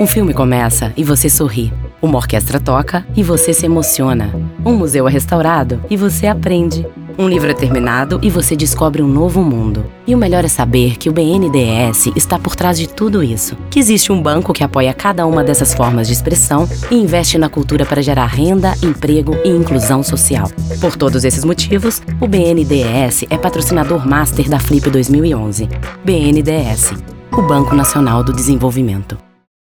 Um filme começa e você sorri. Uma orquestra toca e você se emociona. Um museu é restaurado e você aprende. Um livro é terminado e você descobre um novo mundo. E o melhor é saber que o BNDES está por trás de tudo isso. Que existe um banco que apoia cada uma dessas formas de expressão e investe na cultura para gerar renda, emprego e inclusão social. Por todos esses motivos, o BNDES é patrocinador master da Flip 2011. BNDES, o Banco Nacional do Desenvolvimento.